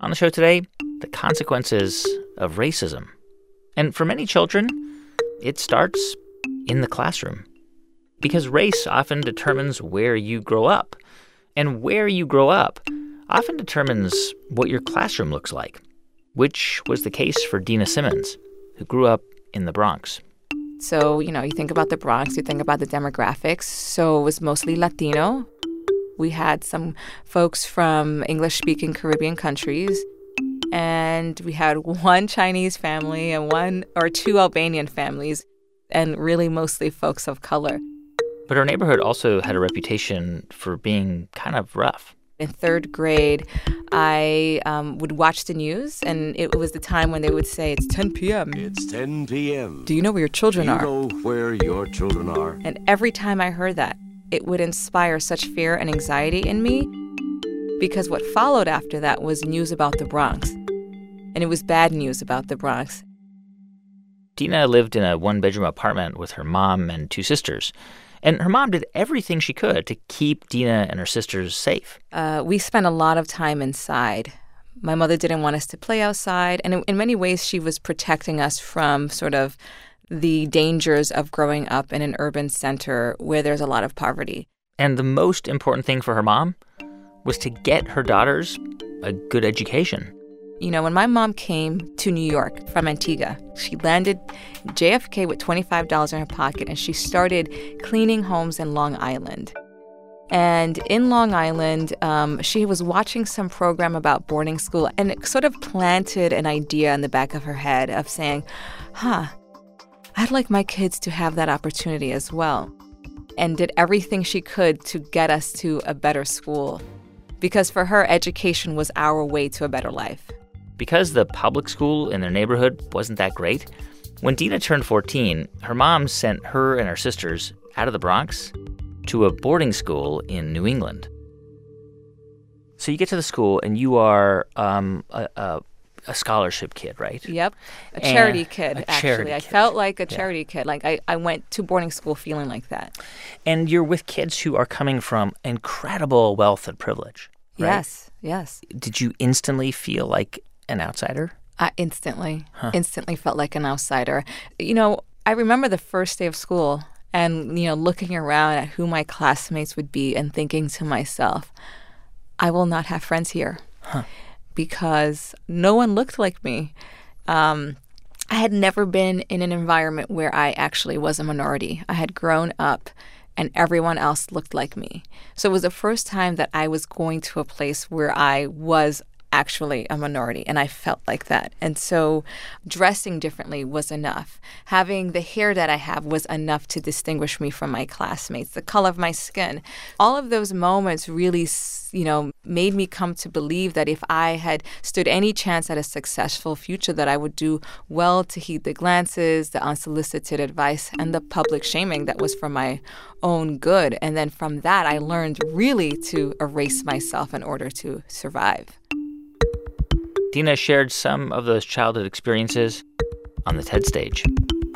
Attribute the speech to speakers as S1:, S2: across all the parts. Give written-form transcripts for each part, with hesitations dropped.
S1: On the show today, the consequences of racism. And for many children, it starts in the classroom. Because race often determines where you grow up. And where you grow up often determines what your classroom looks like, which was the case for Dina Simmons, who grew up in the Bronx.
S2: So, you think about the Bronx, you think about the demographics. So it was mostly Latino. We had some folks from English-speaking Caribbean countries. And we had one Chinese family and one or two Albanian families, and really mostly folks of color.
S1: But our neighborhood also had a reputation for being kind of rough.
S2: In third grade, I would watch the news, and it was the time when they would say, it's 10 p.m.
S3: It's 10 p.m.
S2: Do you know where your children are?
S3: Do you know where your children are?
S2: And every time I heard that, it would inspire such fear and anxiety in me, because what followed after that was news about the Bronx. And it was bad news about the Bronx.
S1: Dina lived in a one-bedroom apartment with her mom and two sisters. And her mom did everything she could to keep Dina and her sisters safe.
S2: We spent a lot of time inside. My mother didn't want us to play outside. And in many ways, she was protecting us from sort of the dangers of growing up in an urban center where there's a lot of poverty.
S1: And the most important thing for her mom was to get her daughters a good education.
S2: When my mom came to New York from Antigua, she landed JFK with $25 in her pocket, and she started cleaning homes in Long Island. And in Long Island, she was watching some program about boarding school, and it sort of planted an idea in the back of her head of saying, I'd like my kids to have that opportunity as well. And did everything she could to get us to a better school. Because for her, education was our way to a better life.
S1: Because the public school in their neighborhood wasn't that great, when Dina turned 14, her mom sent her and her sisters out of the Bronx to a boarding school in New England. So you get to the school and you are a scholarship kid, right?
S2: Yep. A charity kid,
S1: actually.
S2: Charity kid. I felt like a charity kid. Like I went to boarding school feeling like that.
S1: And you're with kids who are coming from incredible wealth and privilege, right?
S2: Yes.
S1: Did you instantly feel like an outsider?
S2: I instantly felt like an outsider. I remember the first day of school and, looking around at who my classmates would be and thinking to myself, I will not have friends here because no one looked like me. I had never been in an environment where I actually was a minority. I had grown up and everyone else looked like me. So it was the first time that I was going to a place where I was actually a minority, and I felt like that. And so dressing differently was enough. Having the hair that I have was enough to distinguish me from my classmates, the color of my skin. All of those moments really, made me come to believe that if I had stood any chance at a successful future, that I would do well to heed the glances, the unsolicited advice, and the public shaming that was for my own good. And then from that, I learned really to erase myself in order to survive.
S1: Dina shared some of those childhood experiences on the TED stage.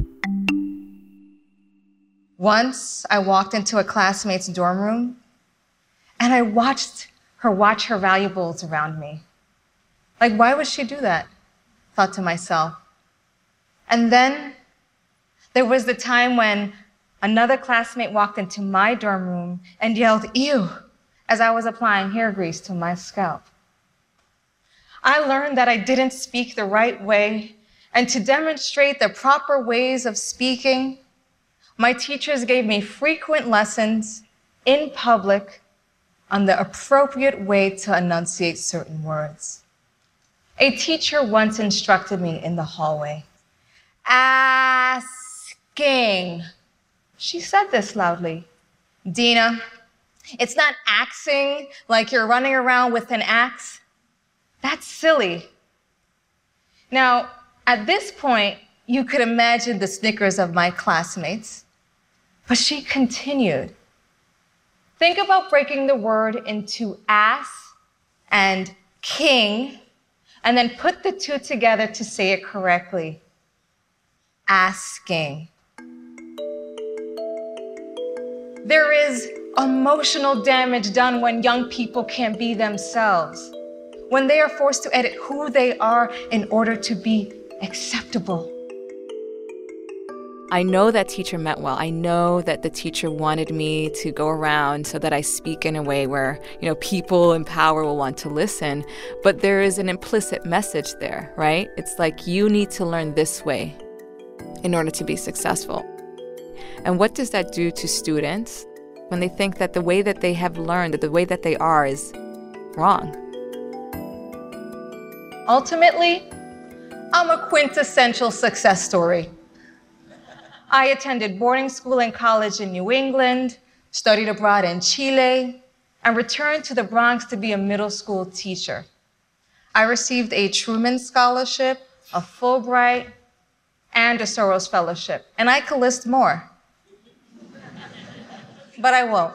S4: Once I walked into a classmate's dorm room and I watched her watch her valuables around me. Like, why would she do that? Thought to myself. And then there was the time when another classmate walked into my dorm room and yelled, "Ew," as I was applying hair grease to my scalp. I learned that I didn't speak the right way, and to demonstrate the proper ways of speaking, my teachers gave me frequent lessons in public on the appropriate way to enunciate certain words. A teacher once instructed me in the hallway, asking. She said this loudly, "Dina, it's not axing like you're running around with an axe. That's silly." Now, at this point, you could imagine the snickers of my classmates. But she continued, "Think about breaking the word into ass and king, and then put the two together to say it correctly. Asking." There is emotional damage done when young people can't be themselves, when they are forced to edit who they are in order to be acceptable.
S2: I know that teacher meant well. I know that the teacher wanted me to go around so that I speak in a way where, people in power will want to listen. But there is an implicit message there, right? It's like you need to learn this way in order to be successful. And what does that do to students when they think that the way that they have learned, that the way that they are is wrong?
S4: Ultimately, I'm a quintessential success story. I attended boarding school and college in New England, studied abroad in Chile, and returned to the Bronx to be a middle school teacher. I received a Truman Scholarship, a Fulbright, and a Soros Fellowship, and I could list more. But I won't.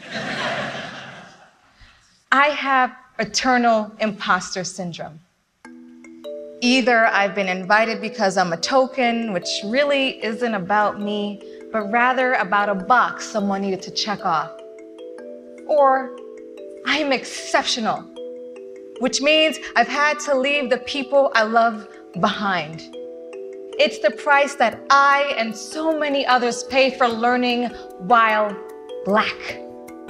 S4: I have eternal imposter syndrome. Either I've been invited because I'm a token, which really isn't about me, but rather about a box someone needed to check off. Or I'm exceptional, which means I've had to leave the people I love behind. It's the price that I and so many others pay for learning while Black.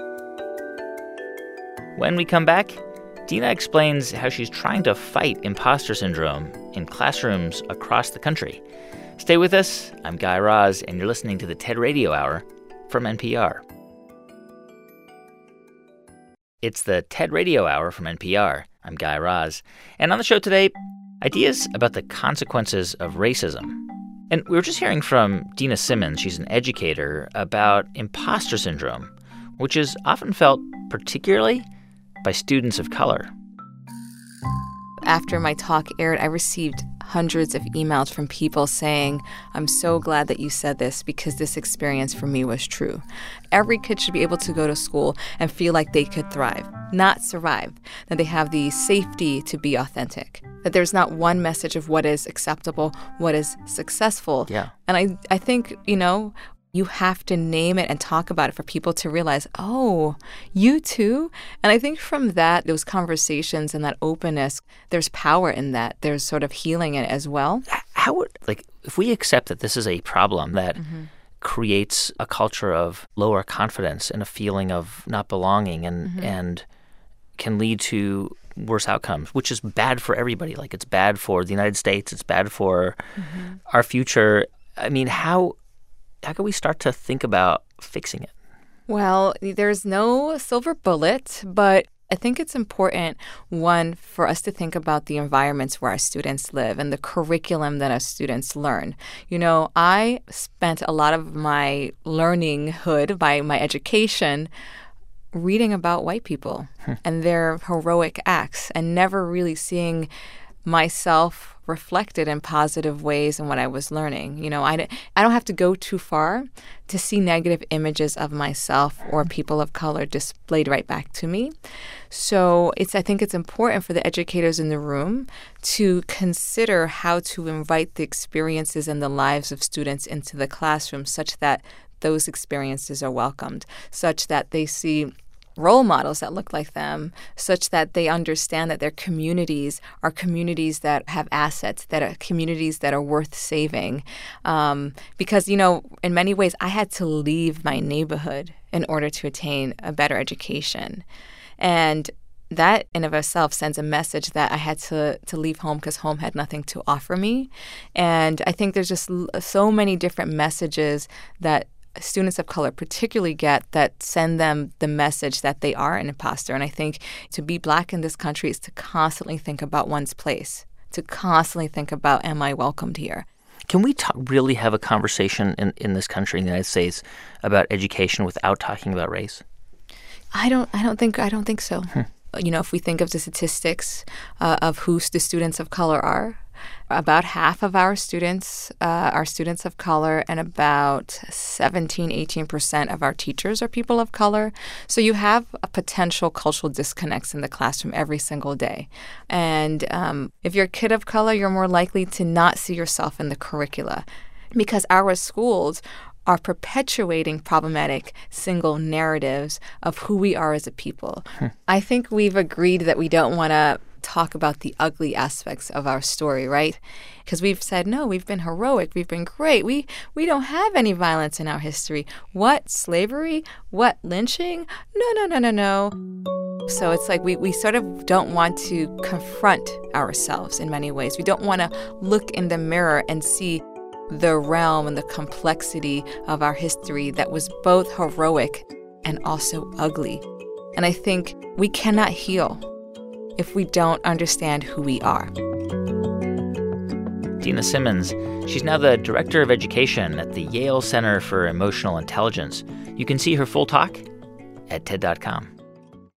S1: When we come back, Dina explains how she's trying to fight imposter syndrome in classrooms across the country. Stay with us. I'm Guy Raz, and you're listening to the TED Radio Hour from NPR. It's the TED Radio Hour from NPR. I'm Guy Raz. And on the show today, ideas about the consequences of racism. And we were just hearing from Dina Simmons, she's an educator, about imposter syndrome, which is often felt particularly by students of color.
S2: After my talk aired, I received hundreds of emails from people saying, I'm so glad that you said this because this experience for me was true. Every kid should be able to go to school and feel like they could thrive, not survive, that they have the safety to be authentic, that there's not one message of what is acceptable, what is successful.
S1: Yeah.
S2: And I think, you have to name it and talk about it for people to realize, oh, you too? And I think from that, those conversations and that openness, there's power in that. There's sort of healing in it as well.
S1: How would, if we accept that this is a problem that creates a culture of lower confidence and a feeling of not belonging and can lead to worse outcomes, which is bad for everybody. Like, it's bad for the United States. It's bad for our future. I mean, how can we start to think about fixing it?
S2: Well, there's no silver bullet, but I think it's important, one, for us to think about the environments where our students live and the curriculum that our students learn. I spent a lot of my learninghood, by my education, reading about white people and their heroic acts and never really seeing myself reflected in positive ways in what I was learning. I don't have to go too far to see negative images of myself or people of color displayed right back to me. So I think it's important for the educators in the room to consider how to invite the experiences and the lives of students into the classroom such that those experiences are welcomed, such that they see role models that look like them, such that they understand that their communities are communities that have assets, that are communities that are worth saving. Because, in many ways, I had to leave my neighborhood in order to attain a better education. And that in of itself sends a message that I had to leave home because home had nothing to offer me. And I think there's just so many different messages that students of color particularly get that send them the message that they are an imposter. And I think to be Black in this country is to constantly think about one's place, to constantly think about, am I welcomed here?
S1: Can we really have a conversation in this country, in the United States, about education without talking about race?
S2: I don't think so. If we think of the statistics of who the students of color are, about half of our students are students of color, and about 18% of our teachers are people of color. So you have a potential cultural disconnects in the classroom every single day. And if you're a kid of color, you're more likely to not see yourself in the curricula because our schools are perpetuating problematic single narratives of who we are as a people. I think we've agreed that we don't want to talk about the ugly aspects of our story, right? Because we've said, no, we've been heroic, we've been great. We don't have any violence in our history. What? Slavery? What? Lynching? No. So it's like we sort of don't want to confront ourselves in many ways. We don't want to look in the mirror and see the realm and the complexity of our history that was both heroic and also ugly. And I think we cannot heal if we don't understand who we are.
S1: Dina Simmons, she's now the Director of Education at the Yale Center for Emotional Intelligence. You can see her full talk at TED.com.